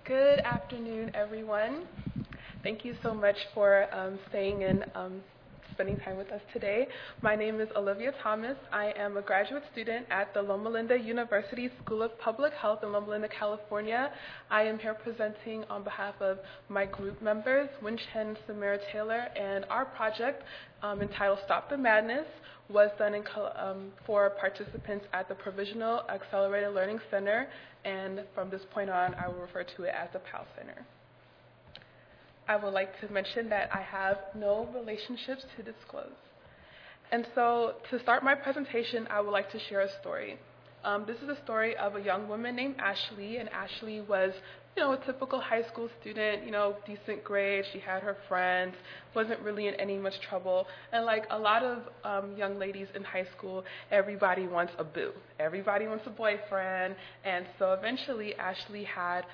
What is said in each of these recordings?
Good afternoon, everyone. Thank you so much for staying and spending time with us today. My name is Olivia Thomas. I am a graduate student at the Loma Linda University School of Public Health in Loma Linda, California. I am here presenting on behalf of my group members, Win Chen, Samara Taylor, and our project entitled Stop the Madness was done for participants at the Provisional Accelerated Learning Center, and from this point on, I will refer to it as the PAL Center. I would like to mention that I have no relationships to disclose. And so to start my presentation, I would like to share a story. This is a story of a young woman named Ashley, and Ashley was, a typical high school student, decent grades. She had her friends, wasn't really in any much trouble. And like a lot of young ladies in high school, everybody wants a boo. Everybody wants a boyfriend. And so eventually Ashley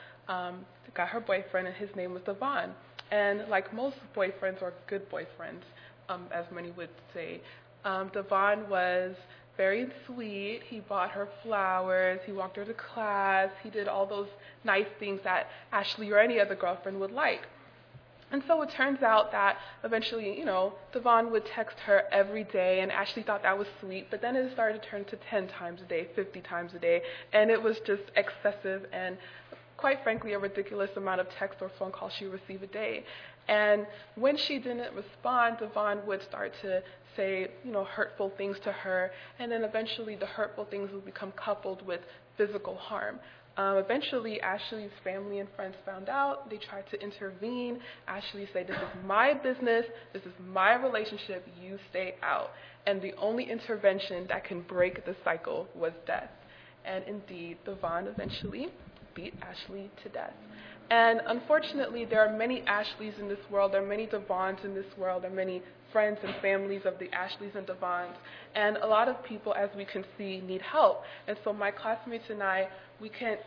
got her boyfriend, and his name was Devon. And like most boyfriends, or good boyfriends, as many would say, Devon was very sweet. He bought her flowers. He walked her to class. He did all those nice things that Ashley or any other girlfriend would like. And so it turns out that eventually, Devon would text her every day, and Ashley thought that was sweet, but then it started to turn to 10 times a day, 50 times a day, and it was just excessive and quite frankly, a ridiculous amount of text or phone calls she would receive a day. And when she didn't respond, Devon would start to say, hurtful things to her, and then eventually the hurtful things would become coupled with physical harm. Eventually, Ashley's family and friends found out. They tried to intervene. Ashley said, "This is my business. This is my relationship. You stay out." And the only intervention that can break the cycle was death. And indeed, Devon eventually beat Ashley to death. And unfortunately, there are many Ashleys in this world. There are many Devons in this world. There are many friends and families of the Ashleys and Devons. And a lot of people, as we can see, need help. And so my classmates and I, we can't,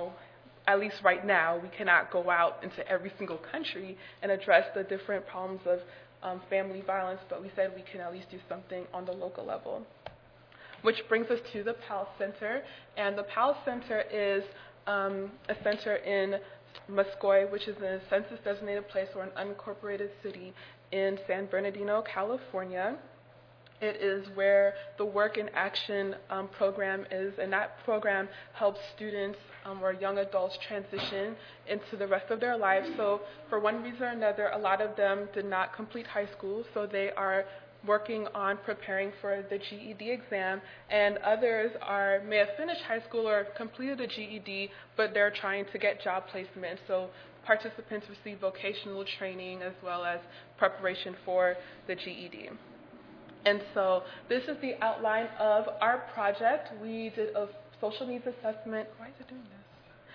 at least right now, we cannot go out into every single country and address the different problems of family violence, but we said we can at least do something on the local level. Which brings us to the PAL Center. And the PAL Center is a center in Muscoy, which is a census-designated place or an unincorporated city in San Bernardino, California. It is where the Work in Action program is, and that program helps students or young adults transition into the rest of their lives. So for one reason or another, a lot of them did not complete high school, so they are working on preparing for the GED exam, and others may have finished high school or completed a GED, but they're trying to get job placement. So participants receive vocational training as well as preparation for the GED. And so this is the outline of our project. We did a social needs assessment. Why is it doing this?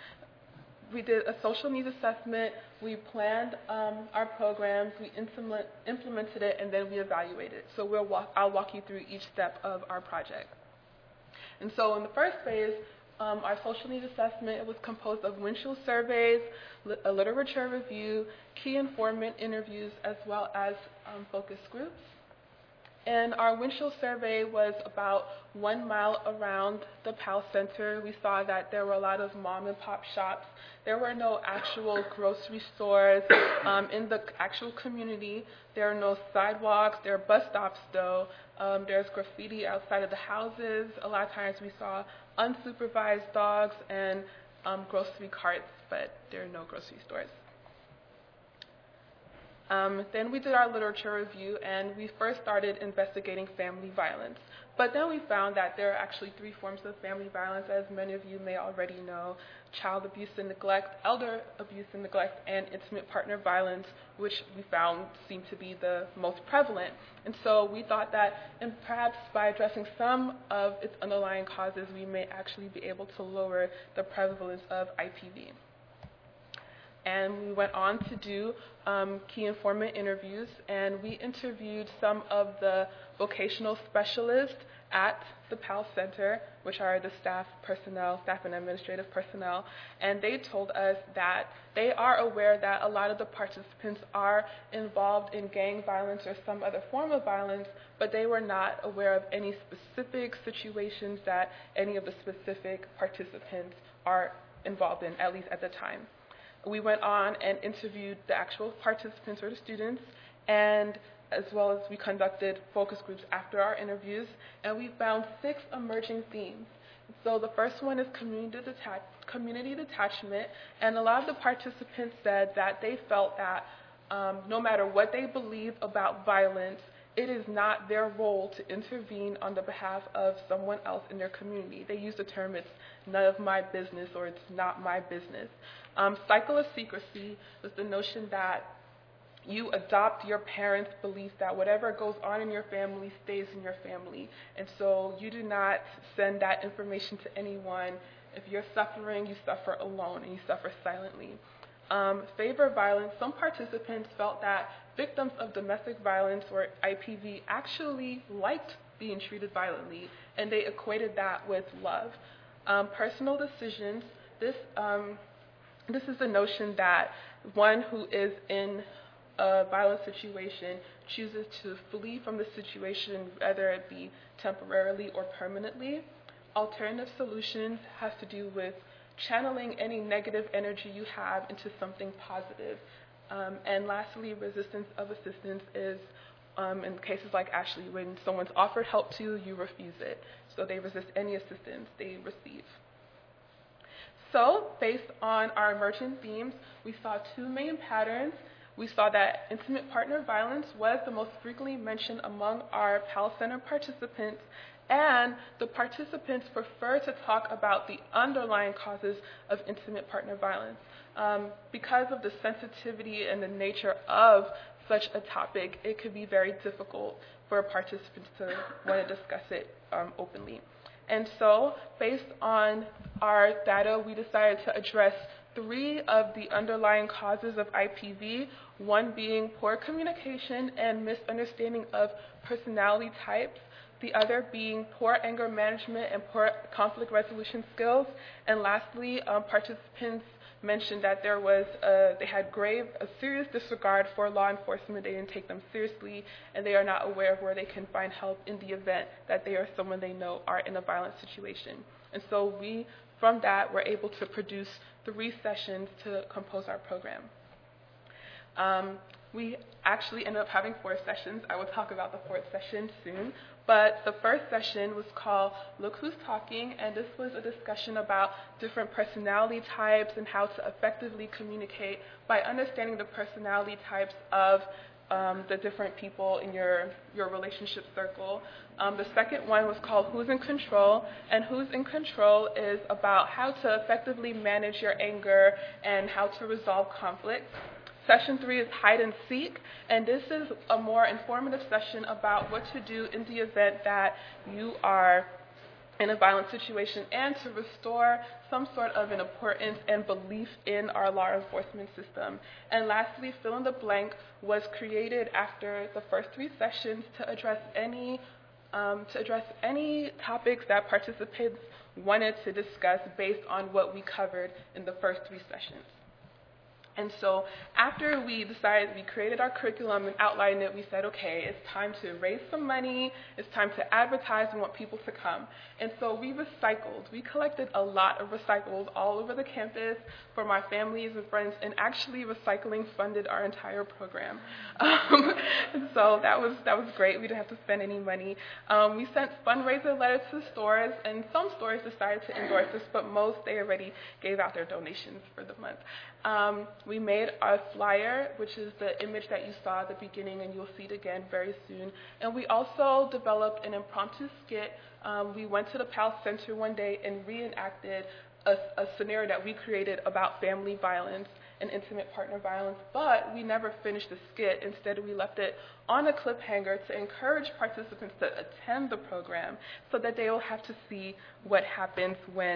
We did a social needs assessment, we planned our programs, we implemented it, and then we evaluated it. So I'll walk you through each step of our project. And so in the first phase, our social needs assessment, it was composed of windshield surveys, a literature review, key informant interviews, as well as focus groups. And our windshield survey was about 1 mile around the PAL Center. We saw that there were a lot of mom and pop shops. There were no actual grocery stores in the actual community. There are no sidewalks. There are bus stops, though. There's graffiti outside of the houses. A lot of times we saw unsupervised dogs and grocery carts, but there are no grocery stores. Then we did our literature review, and we first started investigating family violence. But then we found that there are actually 3 forms of family violence, as many of you may already know: child abuse and neglect, elder abuse and neglect, and intimate partner violence, which we found seemed to be the most prevalent. And so we thought that, and perhaps by addressing some of its underlying causes, we may actually be able to lower the prevalence of IPV. And we went on to do key informant interviews, and we interviewed some of the vocational specialists at the PAL Center, which are the staff and administrative personnel, and they told us that they are aware that a lot of the participants are involved in gang violence or some other form of violence, but they were not aware of any specific situations that any of the specific participants are involved in, at least at the time. We went on and interviewed the actual participants or the students, and as well as we conducted focus groups after our interviews, and we found 6 emerging themes. So the first one is community detachment, and a lot of the participants said that they felt that no matter what they believe about violence, it is not their role to intervene on the behalf of someone else in their community. They use the term, it's none of my business, or it's not my business. Cycle of secrecy was the notion that you adopt your parents' belief that whatever goes on in your family stays in your family. And so you do not send that information to anyone. If you're suffering, you suffer alone, and you suffer silently. Favor violence. Some participants felt that victims of domestic violence, or IPV, actually liked being treated violently, and they equated that with love. Personal decisions. This is the notion that one who is in a violent situation chooses to flee from the situation, whether it be temporarily or permanently. Alternative solutions has to do with channeling any negative energy you have into something positive. And lastly, resistance of assistance is, in cases like Ashley, when someone's offered help to you, you refuse it. So they resist any assistance they receive. So, based on our emergent themes, we saw 2 main patterns. We saw that intimate partner violence was the most frequently mentioned among our PAL Center participants, and the participants prefer to talk about the underlying causes of intimate partner violence. Because of the sensitivity and the nature of such a topic, it could be very difficult for participants to want to discuss it openly. And so, based on our data, we decided to address 3 of the underlying causes of IPV, one being poor communication and misunderstanding of personality types, the other being poor anger management and poor conflict resolution skills, and lastly, participants mentioned that they had a serious disregard for law enforcement. They didn't take them seriously, and they are not aware of where they can find help in the event that they or someone they know are in a violent situation. And so we, from that, were able to produce 3 sessions to compose our program. We actually ended up having 4 sessions. I will talk about the 4th session soon. But the first session was called Look Who's Talking, and this was a discussion about different personality types and how to effectively communicate by understanding the personality types of the different people in your relationship circle. The second one was called Who's in Control, and Who's in Control is about how to effectively manage your anger and how to resolve conflict. Session 3 is Hide and Seek, and this is a more informative session about what to do in the event that you are in a violent situation and to restore some sort of an importance and belief in our law enforcement system. And lastly, Fill in the Blank was created after the first 3 sessions to address any topics that participants wanted to discuss based on what we covered in the first 3 sessions. And so after we created our curriculum and outlined it, we said, okay, it's time to raise some money, it's time to advertise and want people to come. And so we recycled. We collected a lot of recyclables all over the campus for my families and friends, and actually recycling funded our entire program. And so that was great. We didn't have to spend any money. We sent fundraiser letters to stores, and some stores decided to endorse us, but most, they already gave out their donations for the month. We made our flyer, which is the image that you saw at the beginning, and you'll see it again very soon. And we also developed an impromptu skit. We went to the PAL Center one day and reenacted a scenario that we created about family violence and intimate partner violence, but we never finished the skit. Instead, we left it on a cliffhanger to encourage participants to attend the program so that they will have to see what happens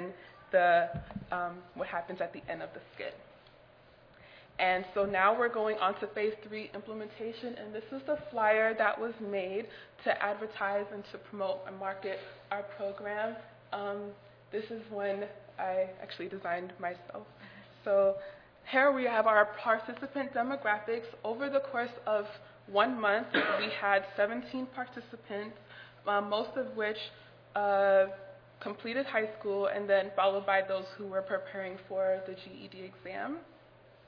what happens at the end of the skit. And so now we're going on to phase 3 implementation, and this is the flyer that was made to advertise and to promote and market our program. This is one I actually designed myself. So here we have our participant demographics. Over the course of 1 month, we had 17 participants, most of which completed high school, and then followed by those who were preparing for the GED exam.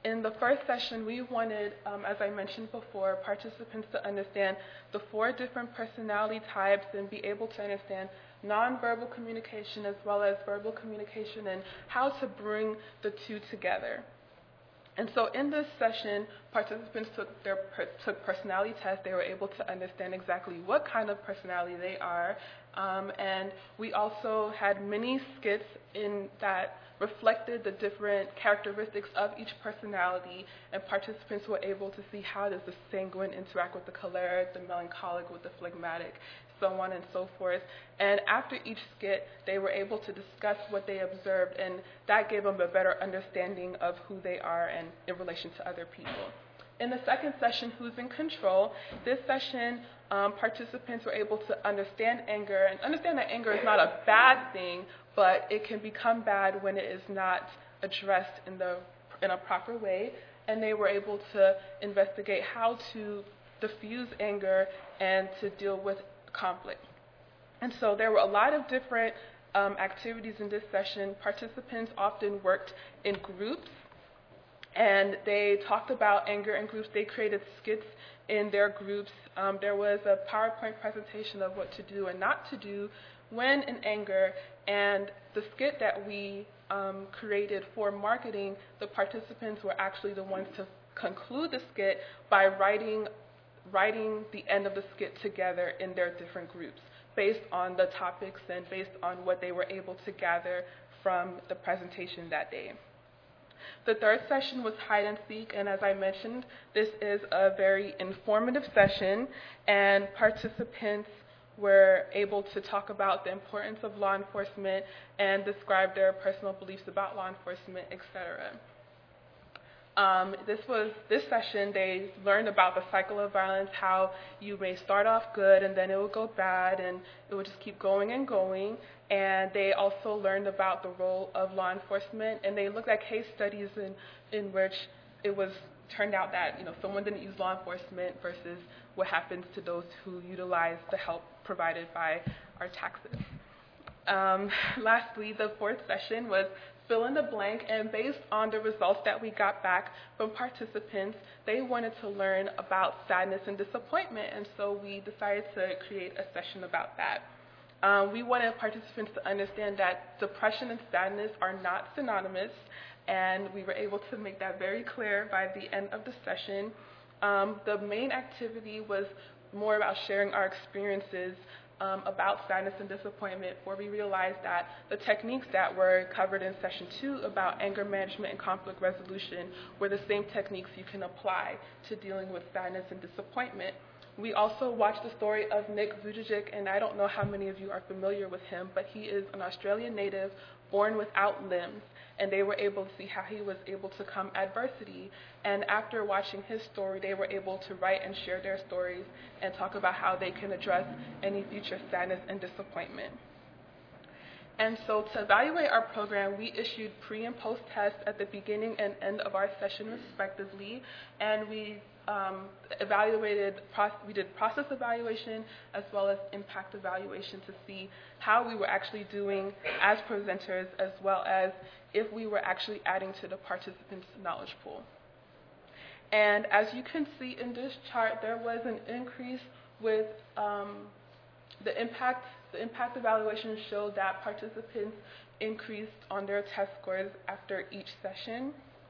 In the first session, we wanted, as I mentioned before, participants to understand the 4 different personality types and be able to understand nonverbal communication as well as verbal communication and how to bring the two together. And so in this session, participants took personality tests. They were able to understand exactly what kind of personality they are. And we also had mini skits in that reflected the different characteristics of each personality, and participants were able to see how does the sanguine interact with the choleric, the melancholic with the phlegmatic, so on and so forth. And after each skit, they were able to discuss what they observed, and that gave them a better understanding of who they are and in relation to other people. In the second session, Who's in Control? This session, participants were able to understand anger, and understand that anger is not a bad thing, but it can become bad when it is not addressed in a proper way. And they were able to investigate how to diffuse anger and to deal with conflict. And so there were a lot of different activities in this session. Participants often worked in groups, and they talked about anger in groups. They created skits in their groups. There was a PowerPoint presentation of what to do and not to do when in anger, and the skit that we created for marketing, the participants were actually the ones to conclude the skit by writing the end of the skit together in their different groups based on the topics and based on what they were able to gather from the presentation that day. The third session was Hide and Seek, and as I mentioned, this is a very informative session, and participants were able to talk about the importance of law enforcement and describe their personal beliefs about law enforcement, etc. This session, they learned about the cycle of violence, how you may start off good and then it will go bad and it will just keep going and going. And they also learned about the role of law enforcement, and they looked at case studies in which it was turned out that someone didn't use law enforcement versus what happens to those who utilize the help provided by our taxes. Lastly, the fourth session was fill in the blank, and based on the results that we got back from participants, they wanted to learn about sadness and disappointment, and so we decided to create a session about that. We wanted participants to understand that depression and sadness are not synonymous, and we were able to make that very clear by the end of the session. The main activity was more about sharing our experiences about sadness and disappointment, where we realized that the techniques that were covered in session 2 about anger management and conflict resolution were the same techniques you can apply to dealing with sadness and disappointment. We also watched the story of Nick Vujicic, and I don't know how many of you are familiar with him, but he is an Australian native born without limbs, and they were able to see how he was able to come adversity. And after watching his story, they were able to write and share their stories and talk about how they can address any future sadness and disappointment. And so to evaluate our program, we issued pre and post tests at the beginning and end of our session respectively, and we we did process evaluation as well as impact evaluation to see how we were actually doing as presenters, as well as if we were actually adding to the participants' knowledge pool. And as you can see in this chart, there was an increase with the impact evaluation showed that participants increased on their test scores after each session.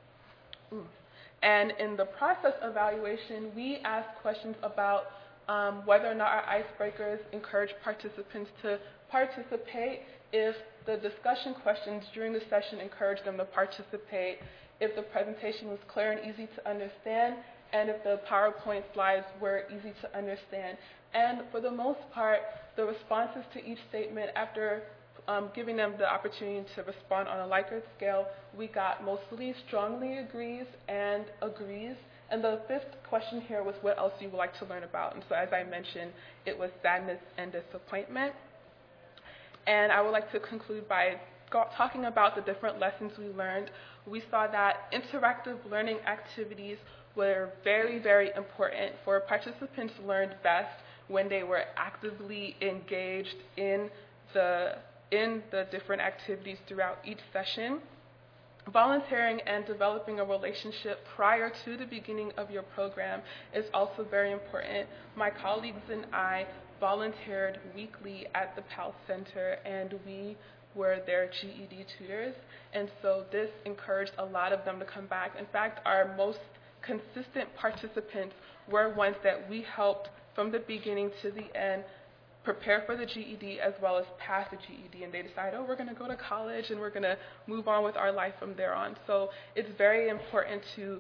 And in the process evaluation, we asked questions about whether or not our icebreakers encourage participants to participate, if the discussion questions during the session encouraged them to participate, if the presentation was clear and easy to understand, and if the PowerPoint slides were easy to understand. And for the most part, the responses to each statement, after giving them the opportunity to respond on a Likert scale, we got mostly strongly agrees and agrees. And the fifth question here was what else you would like to learn about. And so as I mentioned, it was sadness and disappointment. And I would like to conclude by talking about the different lessons we learned. We saw that interactive learning activities were very, very important. For participants learned best when they were actively engaged in the different activities throughout each session. Volunteering and developing a relationship prior to the beginning of your program is also very important. My colleagues and I volunteered weekly at the PAL Center, and we were their GED tutors, and so this encouraged a lot of them to come back. In fact, our most consistent participants were ones that we helped from the beginning to the end prepare for the GED as well as pass the GED, and they decide, oh, we're going to go to college and we're going to move on with our life from there on. So it's very important to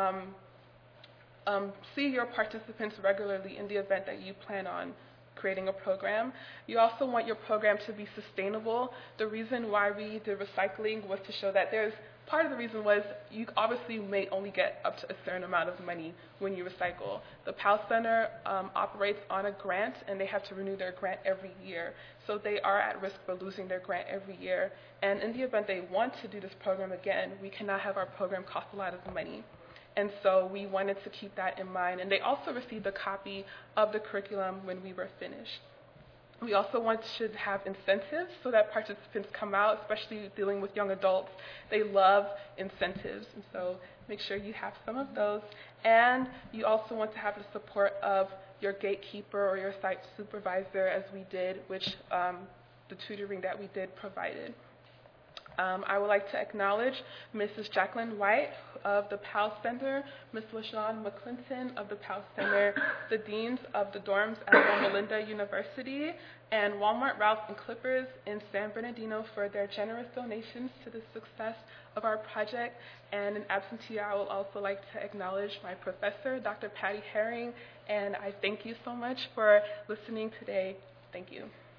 see your participants regularly in the event that you plan on creating a program. You also want your program to be sustainable. The reason why we did recycling was to show that part of the reason was you obviously may only get up to a certain amount of money when you recycle. The PAL Center operates on a grant, and they have to renew their grant every year. So they are at risk for losing their grant every year. And in the event they want to do this program again, we cannot have our program cost a lot of money. And so we wanted to keep that in mind. And they also received a copy of the curriculum when we were finished. We also should have incentives so that participants come out, especially dealing with young adults. They love incentives, and so make sure you have some of those. And you also want to have the support of your gatekeeper or your site supervisor, as we did, which the tutoring that we did provided. I would like to acknowledge Mrs. Jacqueline White of the PAL Center, Ms. LaShawn McClinton of the PAL Center, the deans of the dorms at Loma Linda University, and Walmart, Ralph, and Clippers in San Bernardino for their generous donations to the success of our project. And in absentee, I would also like to acknowledge my professor, Dr. Patty Herring, and I thank you so much for listening today. Thank you.